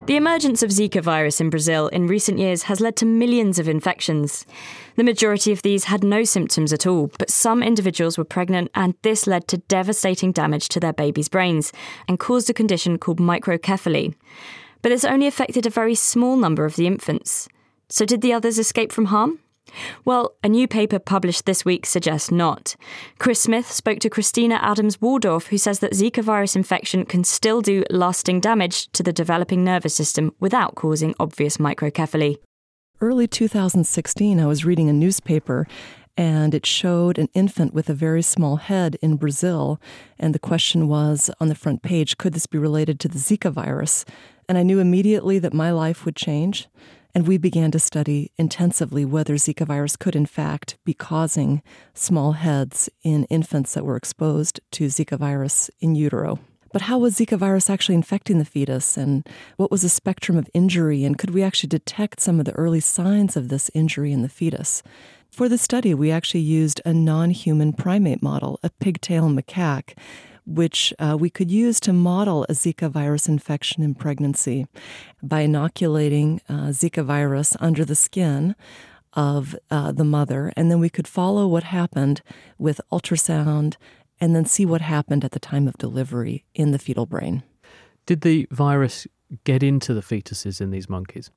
The emergence of Zika virus in Brazil in recent years has led to millions of infections. The majority of these had no symptoms at all, but some individuals were pregnant, and this led to devastating damage to their babies' brains and caused a condition called microcephaly. But this only affected a very small number of the infants. So did the others escape from harm? Well, a new paper published this week suggests not. Chris Smith spoke to Christina Adams-Waldorf, who says that Zika virus infection can still do lasting damage to the developing nervous system without causing obvious microcephaly. Early 2016, I was reading a newspaper, and it showed an infant with a very small head in Brazil. And the question was on the front page, could this be related to the Zika virus? And I knew immediately that my life would change. And we began to study intensively whether Zika virus could, in fact, be causing small heads in infants that were exposed to Zika virus in utero. But how was Zika virus actually infecting the fetus? And what was the spectrum of injury? And could we actually detect some of the early signs of this injury in the fetus? For the study, we actually used a non-human primate model, a pigtail macaque, which we could use to model a Zika virus infection in pregnancy by inoculating Zika virus under the skin of the mother. And then we could follow what happened with ultrasound and then see what happened at the time of delivery in the fetal brain. Did the virus get into the fetuses in these monkeys?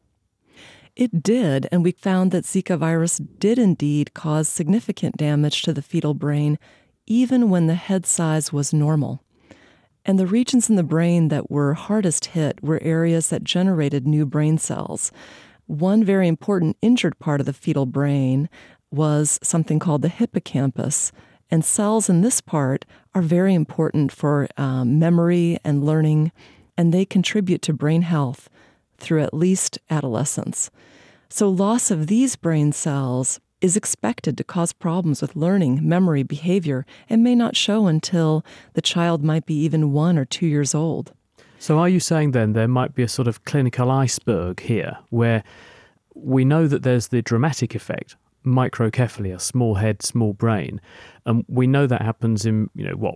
It did, and we found that Zika virus did indeed cause significant damage to the fetal brain even when the head size was normal. And the regions in the brain that were hardest hit were areas that generated new brain cells. One very important injured part of the fetal brain was something called the hippocampus. And cells in this part are very important for memory and learning, and they contribute to brain health through at least adolescence. So loss of these brain cells is expected to cause problems with learning, memory, behavior, and may not show until the child might be even 1 or 2 years old. So are you saying then there might be a sort of clinical iceberg here where we know that there's the dramatic effect, microcephaly, a small head, small brain, and we know that happens in,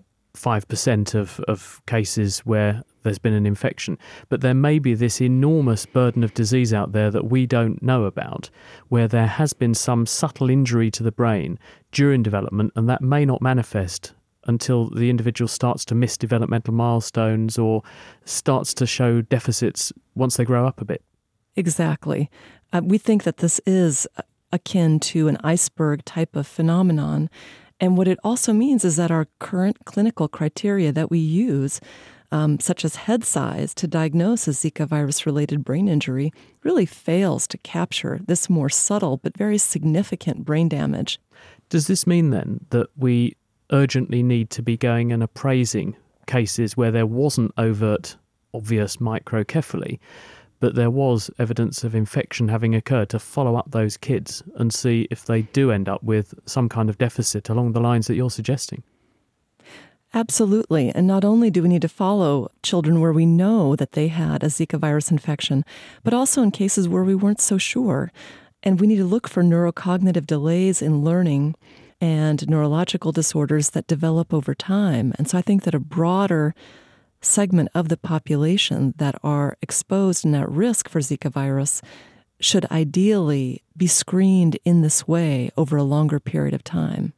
5% of cases where there's been an infection. But there may be this enormous burden of disease out there that we don't know about, where there has been some subtle injury to the brain during development, and that may not manifest until the individual starts to miss developmental milestones or starts to show deficits once they grow up a bit. Exactly. We think that this is akin to an iceberg type of phenomenon. And what it also means is that our current clinical criteria that we use, such as head size, to diagnose a Zika virus-related brain injury, really fails to capture this more subtle but very significant brain damage. Does this mean then that we urgently need to be going and appraising cases where there wasn't overt, obvious microcephaly, but there was evidence of infection having occurred, to follow up those kids and see if they do end up with some kind of deficit along the lines that you're suggesting? Absolutely. And not only do we need to follow children where we know that they had a Zika virus infection, but also in cases where we weren't so sure. And we need to look for neurocognitive delays in learning and neurological disorders that develop over time. And so I think that a broader segment of the population that are exposed and at risk for Zika virus should ideally be screened in this way over a longer period of time.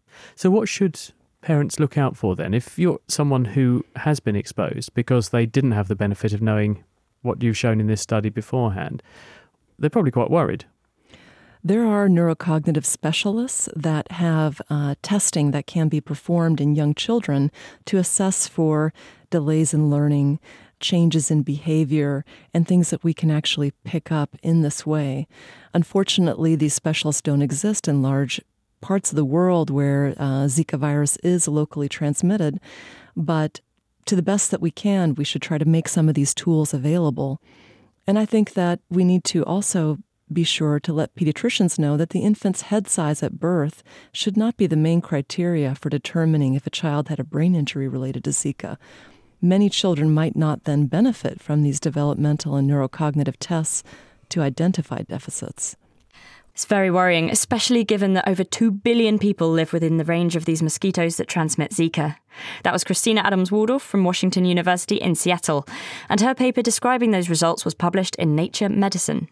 So what should parents look out for then? If you're someone who has been exposed because they didn't have the benefit of knowing what you've shown in this study beforehand, they're probably quite worried. There are neurocognitive specialists that have testing that can be performed in young children to assess for delays in learning, changes in behavior, and things that we can actually pick up in this way. Unfortunately, these specialists don't exist in large parts of the world where Zika virus is locally transmitted, but to the best that we can, we should try to make some of these tools available. And I think that we need to also be sure to let pediatricians know that the infant's head size at birth should not be the main criteria for determining if a child had a brain injury related to Zika. Many children might not then benefit from these developmental and neurocognitive tests to identify deficits. It's very worrying, especially given that over 2 billion people live within the range of these mosquitoes that transmit Zika. That was Christina Adams-Waldorf from Washington University in Seattle, and her paper describing those results was published in Nature Medicine.